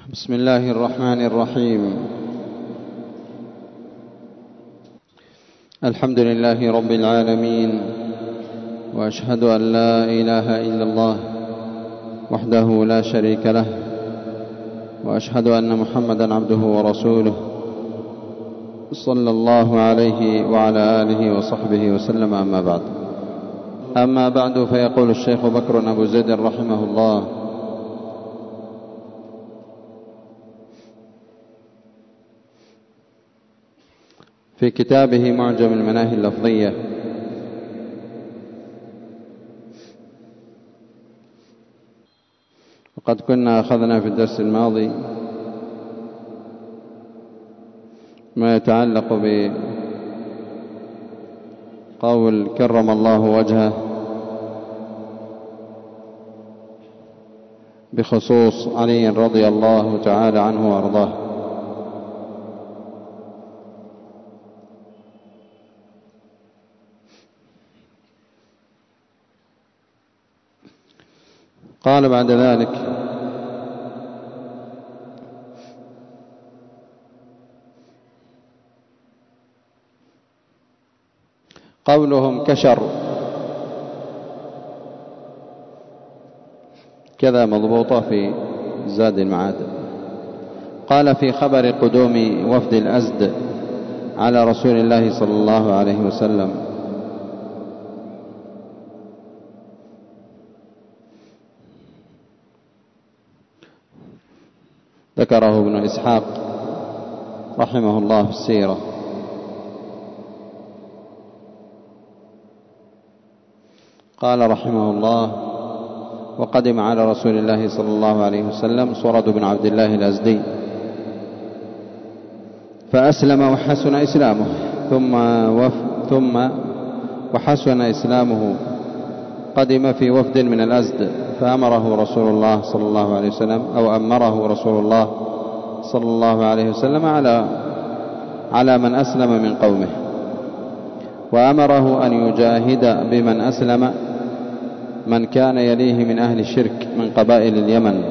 بسم الله الرحمن الرحيم. الحمد لله رب العالمين، وأشهد أن لا إله إلا الله وحده لا شريك له، وأشهد أن محمدا عبده ورسوله صلى الله عليه وعلى آله وصحبه وسلم. أما بعد فيقول الشيخ بكر أبو زيد رحمه الله: في كتابه معجم المناهي اللفظية: وقد كنا أخذنا في الدرس الماضي ما يتعلق بقول كرم الله وجهه بخصوص علي رضي الله تعالى عنه وأرضاه. قال بعد ذلك: قولهم كشر كذا مضبوطة في زاد المعاد. قال: في خبر قدوم وفد الأزد على رسول الله صلى الله عليه وسلم: ذكره ابن إسحاق رحمه الله في السيرة. قال رحمه الله: وقدم على رسول الله صلى الله عليه وسلم صرد بن عبد الله الأزدي فأسلم وحسن إسلامه، ثم وحسن إسلامه قدم في وفد من الأزد فأمره رسول الله صلى الله عليه وسلم، أو أمره رسول الله صلى الله عليه وسلم على من أسلم من قومه، وأمره أن يجاهد بمن أسلم من كان يليه من أهل الشرك من قبائل اليمن.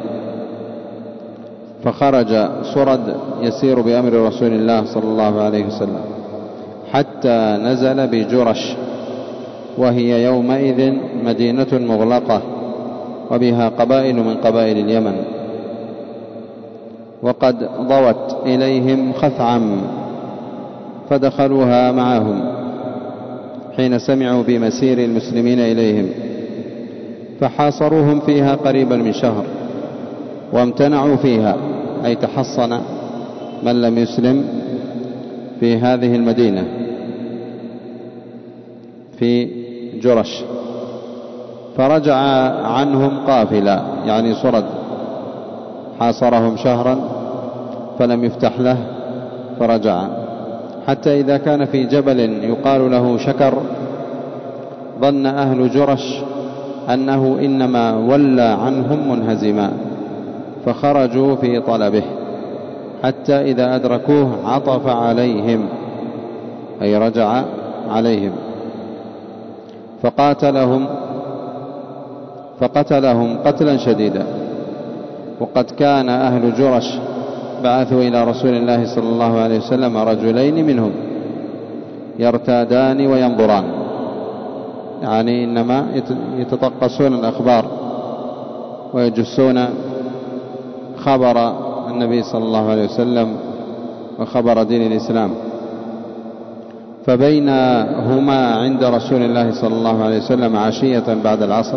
فخرج صرد يسير بأمر رسول الله صلى الله عليه وسلم حتى نزل بجرش، وهي يومئذ مدينة مغلقة وبها قبائل من قبائل اليمن، وقد ضوت إليهم خثعم فدخلوها معهم حين سمعوا بمسير المسلمين إليهم، فحاصروهم فيها قريبا من شهر، وامتنعوا فيها، أي تحصن من لم يسلم في هذه المدينة في جرش. فرجع عنهم قافلا، يعني صرد حاصرهم شهرا فلم يفتح له فرجع، حتى إذا كان في جبل يقال له شكر ظن أهل جرش أنه إنما ولى عنهم منهزما، فخرجوا في طلبه حتى إذا أدركوه عطف عليهم، أي رجع عليهم فقتلهم قتلا شديدا. وقد كان أهل جرش بعثوا إلى رسول الله صلى الله عليه وسلم رجلين منهم يرتادان وينظران، يعني إنما يتطقسون الأخبار ويجسون خبر النبي صلى الله عليه وسلم وخبر دين الإسلام. فبينهما عند رسول الله صلى الله عليه وسلم عشية بعد العصر،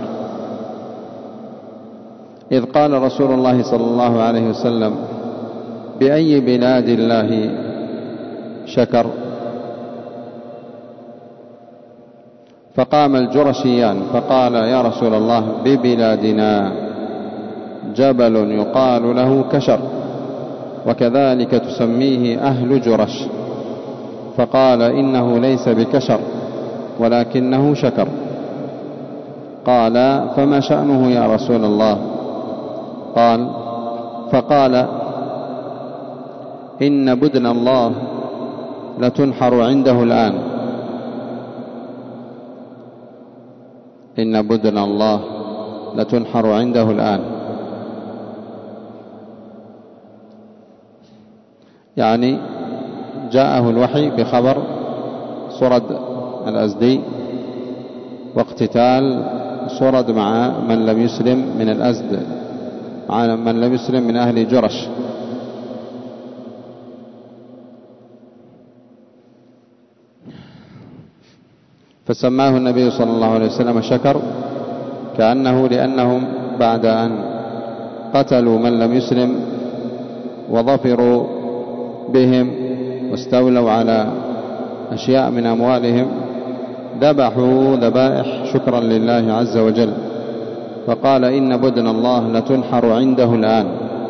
إذ قال رسول الله صلى الله عليه وسلم: بأي بلاد الله شكر؟ فقام الجرشيان فقال: يا رسول الله، ببلادنا جبل يقال له كشر، وكذلك تسميه أهل جرش. فقال: إنه ليس بكشر ولكنه شكر. قال: فما شأنه يا رسول الله؟ فقال: إن بدن الله لتنحر عنده الآن. إن بدن الله لتنحر عنده الآن. يعني جاءه الوحي بخبر صرد الأزدي واقتتال صرد مع من لم يسلم من الأزد، مع من لم يسلم من أهل جرش. فسماه النبي صلى الله عليه وسلم شكر، كأنه لأنهم بعد أن قتلوا من لم يسلم وظفروا بهم واستولوا على أشياء من أموالهم ذبحوا ذبائح شكرا لله عز وجل، فقال إن بدن الله لتنحر عنده الآن.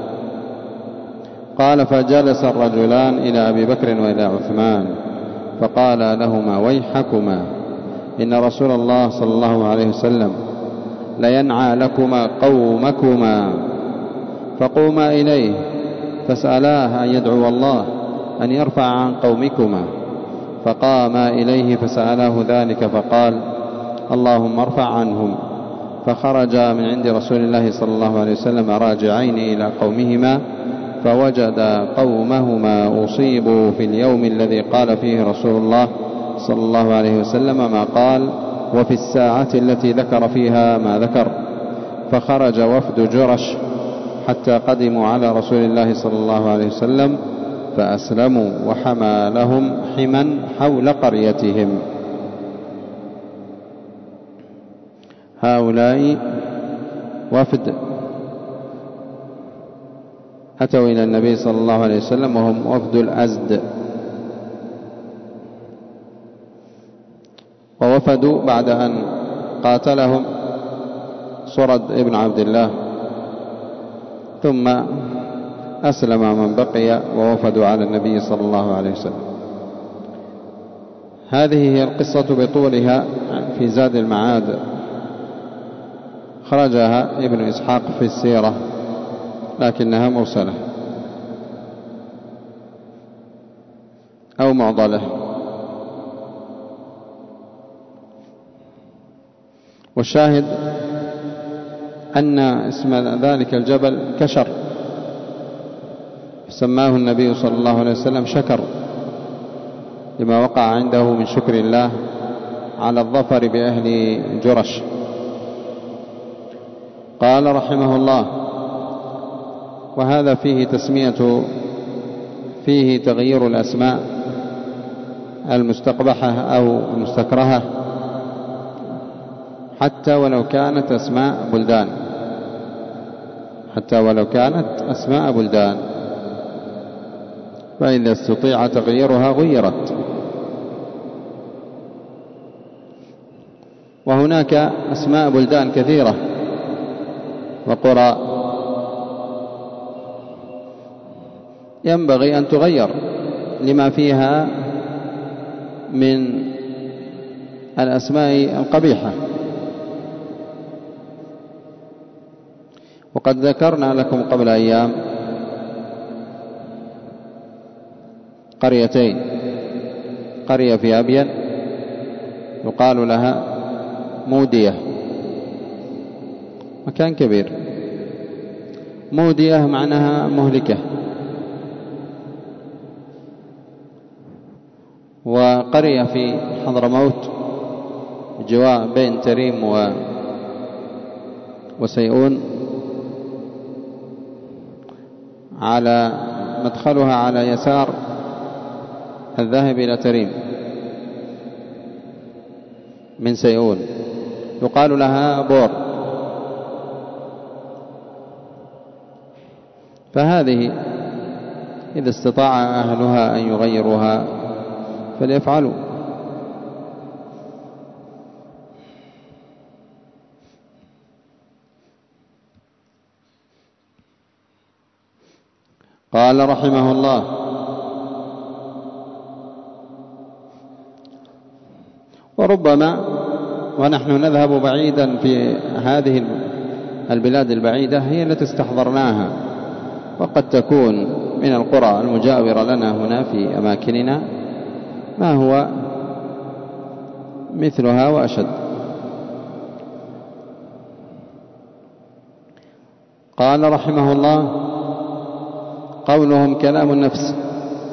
قال فجلس الرجلان إلى أبي بكر وإلى عثمان فقال لهما ويحكما إن رسول الله صلى الله عليه وسلم لينعى لكما قومكما، فقوما إليه فسألاه أن يدعو الله أن يرفع عن قومكما، فقاما إليه فسألاه ذلك فقال اللهم ارفع عنهم. فخرج من عند رسول الله صلى الله عليه وسلم راجعين إلى قومهما، فوجد قومهما أصيبوا في اليوم الذي قال فيه رسول الله صلى الله عليه وسلم ما قال، وفي الساعة التي ذكر فيها ما ذكر. فخرج وفد جرش حتى قدموا على رسول الله صلى الله عليه وسلم فأسلموا، وحمى لهم حما حول قريتهم. هؤلاء وفد أتوا إلى النبي صلى الله عليه وسلم وهم وفد الأزد، ووفدوا بعد أن قاتلهم صرد ابن عبد الله، ثم أسلم من بقي ووفدوا على النبي صلى الله عليه وسلم. هذه هي القصة بطولها في زاد المعاد، خرجها ابن إسحاق في السيرة لكنها مرسلة أو معضلة. والشاهد أن اسم ذلك الجبل كشر، سماه النبي صلى الله عليه وسلم شكر لما وقع عنده من شكر الله على الظفر بأهل جرش. قال رحمه الله وهذا فيه تغيير الأسماء المستقبحة أو المستكرهة حتى ولو كانت أسماء بلدان، فإذا استطيع تغييرها غيرت. وهناك أسماء بلدان كثيرة وقرى ينبغي أن تغير لما فيها من الأسماء القبيحة. وقد ذكرنا لكم قبل أيام قريتين، قرية في أبين يقال لها مودية، مكان كبير. مودية معناها مهلكة، وقرية في حضرموت جواء بين تريم وسيئون على مدخلها على يسار الذاهب إلى تريم من سيئون، يقال لها بور. فهذه إذا استطاع أهلها أن يغيروها فليفعلوا. قال رحمه الله وربما ونحن نذهب بعيدا في هذه البلاد البعيدة هي التي استحضرناها، وقد تكون من القرى المجاورة لنا هنا في أماكننا ما هو مثلها وأشد. قال رحمه الله قولهم كلام النفس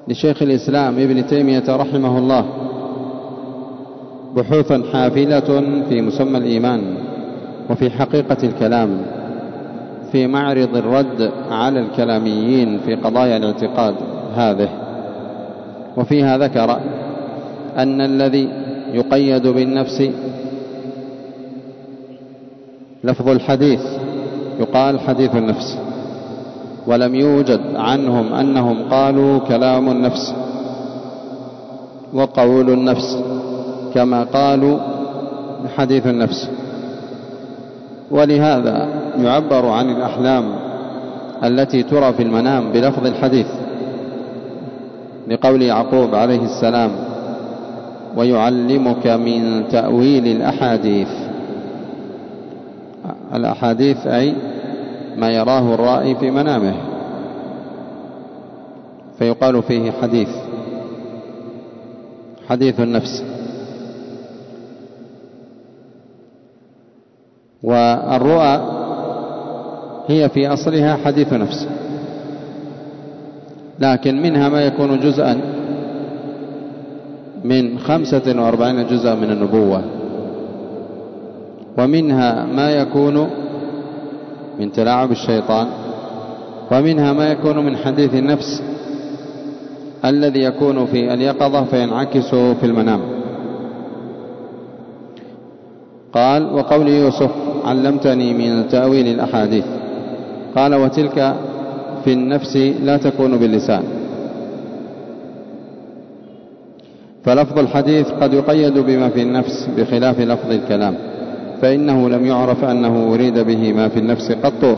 لشيخ الإسلام ابن تيمية رحمه الله بحوث حافلة في مسمى الإيمان وفي حقيقة الكلام في معرض الرد على الكلاميين في قضايا الاعتقاد هذه. وفيها ذكر أن الذي يقيد بالنفس لفظ الحديث يقال حديث النفس، ولم يوجد عنهم أنهم قالوا كلام النفس وقول النفس كما قالوا حديث النفس. ولهذا يعبر عن الأحلام التي ترى في المنام بلفظ الحديث، لقول يعقوب عليه السلام: ويعلمك من تأويل الأحاديث. الأحاديث أي ما يراه الرائي في منامه، فيقال فيه حديث النفس. والرؤى هي في أصلها حديث نفس، لكن منها ما يكون جزءا من 45 جزءا من النبوة، ومنها ما يكون من تلاعب الشيطان، ومنها ما يكون من حديث النفس الذي يكون في اليقظة فينعكس في المنام. قال: وقول يوسف: علمتني من تأويل الأحاديث. قال: وتلك في النفس لا تكون باللسان. فلفظ الحديث قد يقيد بما في النفس بخلاف لفظ الكلام، فإنه لم يعرف أنه أريد به ما في النفس قط.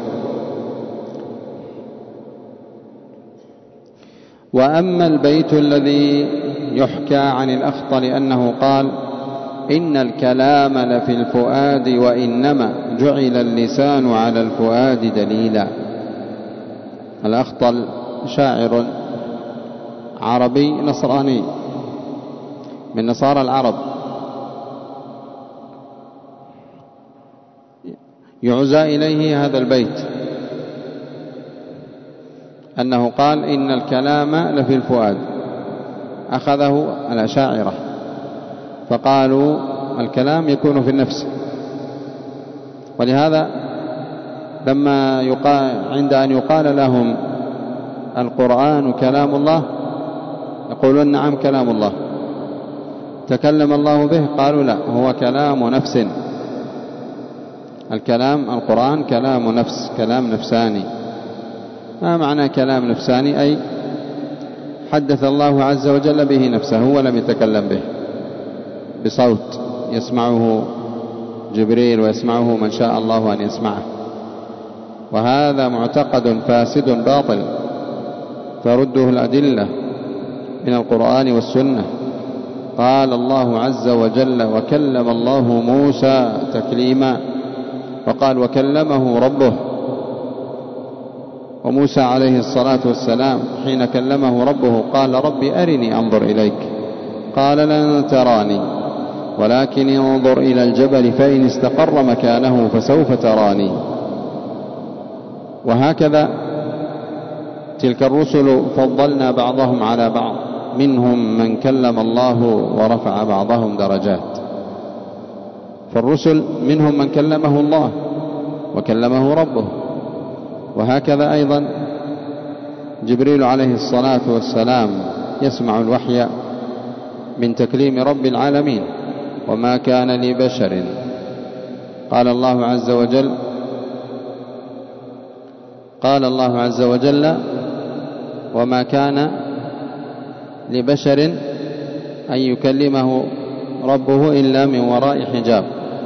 وأما البيت الذي يحكى عن الأخطل أنه قال: إن الكلام لفي الفؤاد وإنما جعل اللسان على الفؤاد دليلا. الأخطل شاعر عربي نصراني من نصارى العرب، يعزى إليه هذا البيت أنه قال: إن الكلام لفي الفؤاد. أخذه الأشاعرة فقالوا الكلام يكون في النفس، ولهذا لما عند أن يقال لهم القرآن كلام الله يقولون: نعم كلام الله. تكلم الله به؟ قالوا: لا، هو كلام نفس. القرآن كلام نفس، كلام نفساني. ما معنى كلام نفساني؟ أي حدث الله عز وجل به نفسه ولم يتكلم به بصوت يسمعه جبريل ويسمعه من شاء الله أن يسمعه. وهذا معتقد فاسد باطل ترده الأدلة من القرآن والسنة. قال الله عز وجل: وكلم الله موسى تكليما، وقال: وكلمه ربه. وموسى عليه الصلاة والسلام حين كلمه ربه قال: رب أرني أنظر إليك. قال: لن تراني ولكن انظر إلى الجبل فإن استقر مكانه فسوف تراني. وهكذا تلك الرسل فضلنا بعضهم على بعض، منهم من كلم الله ورفع بعضهم درجات. فالرسل منهم من كلمه الله وكلمه ربه، وهكذا أيضا جبريل عليه الصلاة والسلام يسمع الوحي من تكليم رب العالمين. وما كان لبشر، قال الله عز وجل: وما كان لبشر أن يكلمه ربه إلا من وراء حجاب.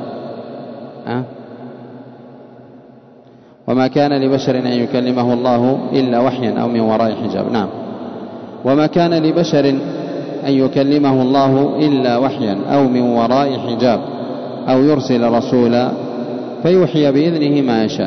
وما كان لبشر أن يكلمه الله إلا وحيا أو من وراء حجاب. نعم، وما كان لبشر أن يكلمه الله إلا وحيا أو من وراء حجاب أو يرسل رسولا فيوحي بإذنه ما يشاء،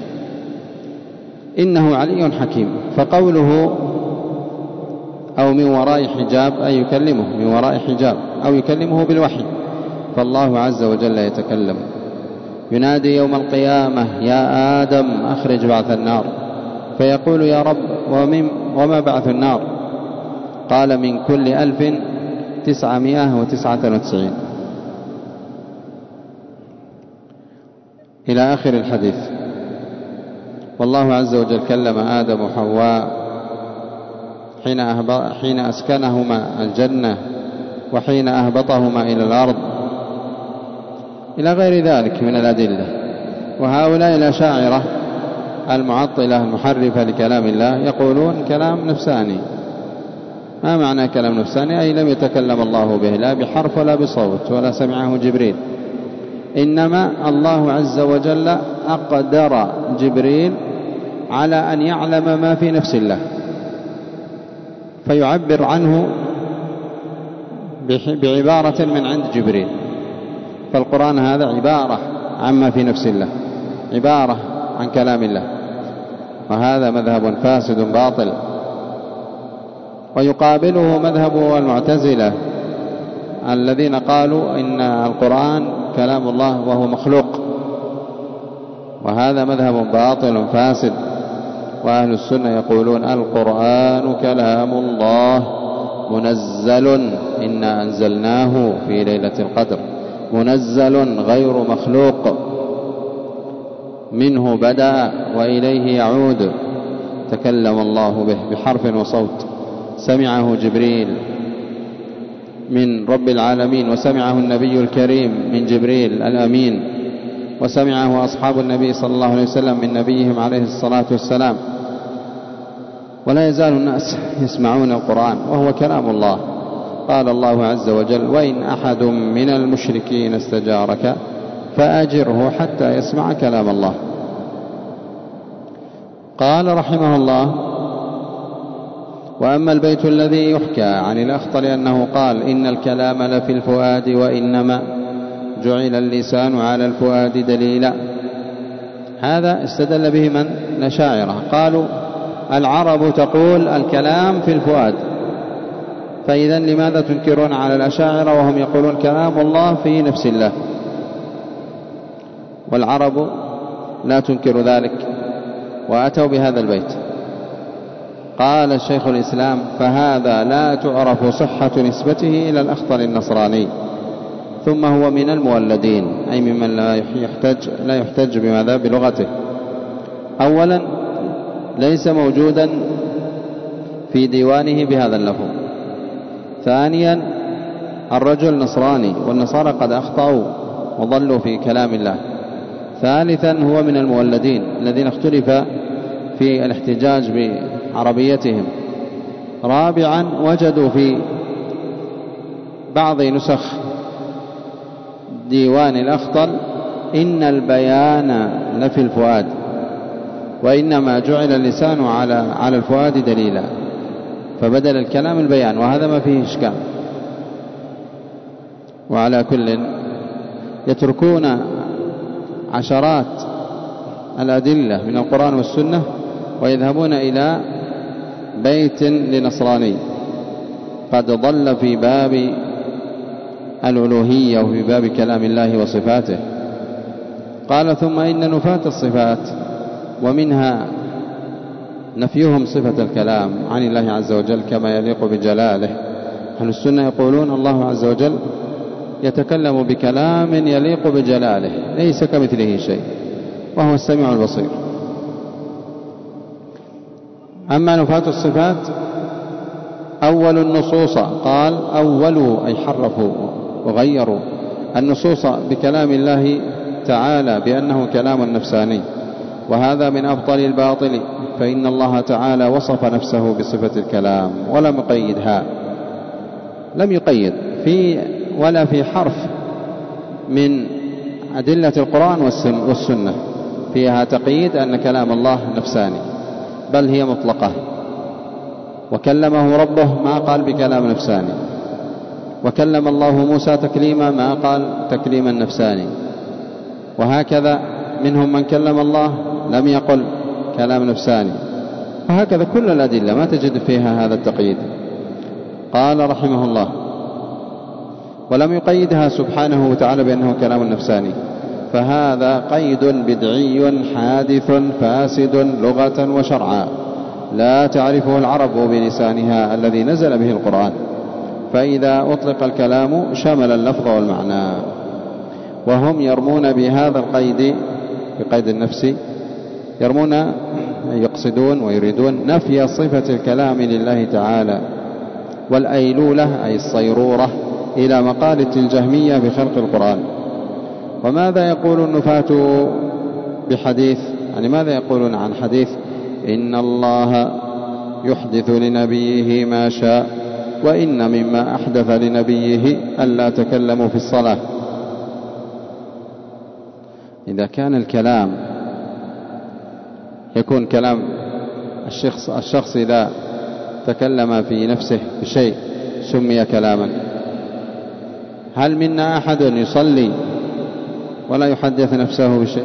إنه علي حكيم. فقوله أو من وراء حجاب أي يكلمه من وراء حجاب أو يكلمه بالوحي، فالله عز وجل يتكلم. ينادي يوم القيامة: يا آدم أخرج بعث النار، فيقول: يا رب وما بعث النار؟ قال من كل 1999 إلى آخر الحديث. والله عز وجل كلم آدم وحواء حين أسكنهما الجنة وحين أهبطهما إلى الأرض إلى غير ذلك من الأدلة. وهؤلاء الأشاعرة المعطلة المحرفة لكلام الله يقولون كلام نفساني. ما معنى كلام نفساني؟ أي لم يتكلم الله به لا بحرف ولا بصوت ولا سمعه جبريل، إنما الله عز وجل أقدر جبريل على أن يعلم ما في نفس الله فيعبر عنه بعبارة من عند جبريل. فالقرآن هذا عبارة عما في نفس الله، عبارة عن كلام الله، وهذا مذهب فاسد باطل. ويقابله مذهب المعتزلة الذين قالوا إن القرآن كلام الله وهو مخلوق، وهذا مذهب باطل فاسد. وأهل السنة يقولون القرآن كلام الله منزل، إنا أنزلناه في ليلة القدر، منزل غير مخلوق، منه بدأ وإليه يعود، تكلم الله به بحرف وصوت، سمعه جبريل من رب العالمين، وسمعه النبي الكريم من جبريل الأمين، وسمعه أصحاب النبي صلى الله عليه وسلم من نبيهم عليه الصلاة والسلام. ولا يزال الناس يسمعون القرآن وهو كلام الله. قال الله عز وجل: وإن أحد من المشركين استجارك فأجره حتى يسمع كلام الله. قال رحمه الله: وأما البيت الذي يحكى عن الأخطل أنه قال: إن الكلام لفي الفؤاد وإنما جعل اللسان على الفؤاد دليلا، هذا استدل به من؟ الأشاعرة. قالوا العرب تقول الكلام في الفؤاد، فإذا لماذا تنكرون على الأشاعرة وهم يقولون كلام الله في نفس الله؟ والعرب لا تنكر ذلك، وأتوا بهذا البيت. قال الشيخ الإسلام: فهذا لا تعرف صحة نسبته إلى الأخطل النصراني، ثم هو من المولدين، أي ممن لا يحتج بماذا؟ بلغته. أولا ليس موجودا في ديوانه بهذا اللفظ. ثانيا الرجل نصراني، والنصارى قد أخطأوا وضلوا في كلام الله. ثالثا هو من المولدين الذين اختلف في الاحتجاج بعربيتهم. رابعا وجدوا في بعض نسخ ديوان الأخطل إن البيان لفي الفؤاد، وإنما جعل اللسان على الفؤاد دليلا، فبدل الكلام البيان، وهذا ما فيه إشكال. وعلى كل يتركون عشرات الأدلة من القرآن والسنة ويذهبون إلى بيت لنصراني قد ضل في باب الألوهية وفي باب كلام الله وصفاته. قال: ثم إن نفاة الصفات ومنها نفيهم صفة الكلام عن الله عز وجل كما يليق بجلاله. أهل السنة يقولون الله عز وجل يتكلم بكلام يليق بجلاله ليس كمثله شيء، وهو السميع البصير. أما نفاة الصفات أول النصوص، قال أولوا أي حرفوا وغيروا النصوص بكلام الله تعالى بأنه كلام نفساني، وهذا من أبطل الباطل، فإن الله تعالى وصف نفسه بصفة الكلام ولم يقيدها، لم يقيد ولا في حرف من أدلة القرآن والسنة فيها تقييد أن كلام الله نفساني، بل هي مطلقة. وكلمه ربه ما قال بكلام نفساني، وكلم الله موسى تكليما ما قال تكليما نفساني، وهكذا منهم من كلم الله لم يقل كلام نفساني، وهكذا كل الأدلة ما تجد فيها هذا التقييد. قال رحمه الله: ولم يقيدها سبحانه وتعالى بأنه كلام نفساني، فهذا قيد بدعي حادث فاسد لغة وشرعا، لا تعرفه العرب بلسانها الذي نزل به القرآن، فإذا أطلق الكلام شمل اللفظ والمعنى. وهم يرمون بهذا القيد، بقيد النفس، يرمون يقصدون ويريدون نفي صفة الكلام لله تعالى، والأيلولة أي الصيرورة إلى مقالة الجهمية بخلق القرآن. وماذا يقول النفاة بحديث، يعني ماذا يقولون عن حديث إن الله يحدث لنبيه ما شاء، وإن مما أحدث لنبيه ألا تكلموا في الصلاة؟ إذا كان الكلام يكون كلام الشخص إذا تكلم في نفسه بشيء سمي كلاما، هل منا أحد يصلي ولا يحدث نفسه بشيء؟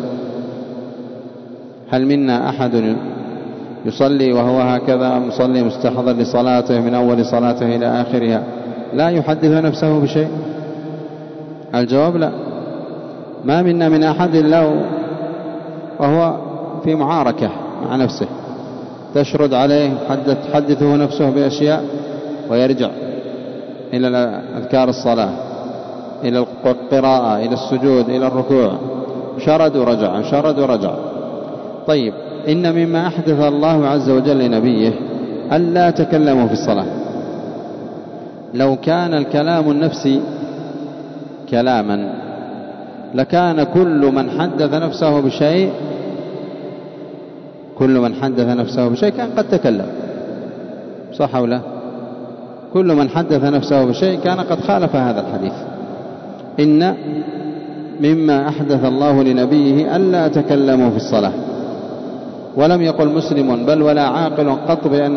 هل منا أحد يصلي وهو هكذا مصلي مستحضر لصلاته من أول صلاته إلى آخرها لا يحدث نفسه بشيء؟ الجواب لا. ما منا من أحد إلا وهو في معاركة مع نفسه تشرد عليه، تحدثه نفسه بأشياء ويرجع إلى أذكار الصلاة، إلى القراءة، إلى السجود، إلى الركوع، شرد ورجع، شرد ورجع. طيب، إن مما أحدث الله عز وجل لنبيه ألا تكلموا في الصلاة. لو كان الكلام النفسي كلاما لكان كل من حدث نفسه بشيء كان قد تكلم، صح أو لا؟ كل من حدث نفسه بشيء كان قد خالف هذا الحديث. إن مما أحدث الله لنبيه ألا تكلموا في الصلاة، ولم يقل مسلم بل ولا عاقل قط بأن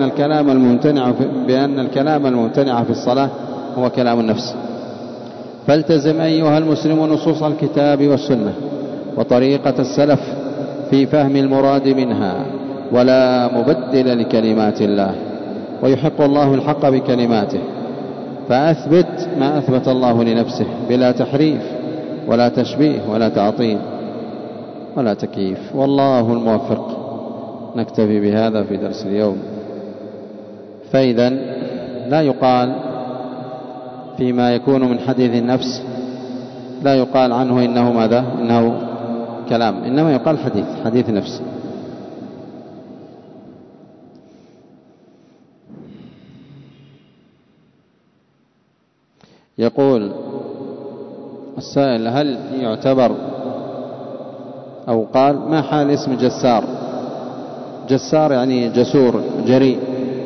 الكلام الممتنع في الصلاة هو كلام النفس. فالتزم أيها المسلم نصوص الكتاب والسنة وطريقة السلف في فهم المراد منها، ولا مبدل لكلمات الله، ويحق الله الحق بكلماته، فأثبت ما أثبت الله لنفسه بلا تحريف ولا تشبيه ولا تعطيل ولا تكييف. والله الموفق. نكتفي بهذا في درس اليوم. فإذا لا يقال فيما يكون من حديث النفس، لا يقال عنه إنه ماذا؟ إنه كلام، إنما يقال حديث نفس. يقول السائل: هل يعتبر أو قال ما حال اسم جسار؟ جسار يعني جسور، جريء.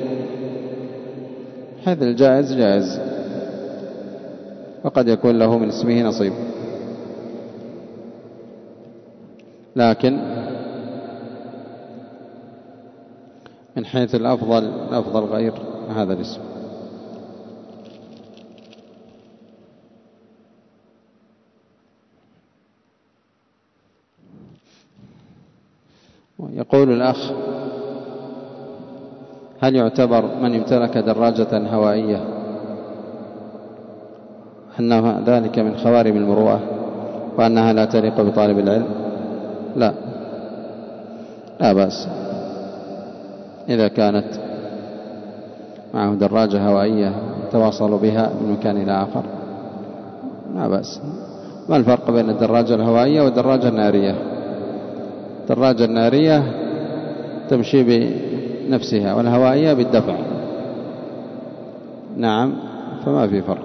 هذا الجائز جائز، وقد يكون له من اسمه نصيب، لكن من حيث الأفضل غير هذا الاسم. يقول الأخ: هل يعتبر من امتلك دراجة هوائية أن ذلك من خوارم المروءة وأنها لا تليق بطالب العلم؟ لا بأس إذا كانت معه دراجة هوائية تواصلوا بها من مكان إلى آخر، لا بأس. ما الفرق بين الدراجة الهوائية والدراجة النارية؟ الدراجة النارية تمشي بنفسها والهوائية بالدفع، نعم، فما في فرق.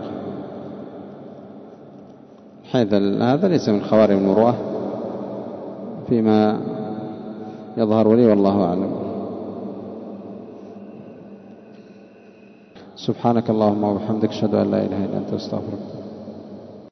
حيث هذا ليس من خوارم المروءة فيما يظهر لي، والله أعلم. سبحانك اللهم وبحمدك، أشهد أن لا إله إلا أنت، أستغفرك.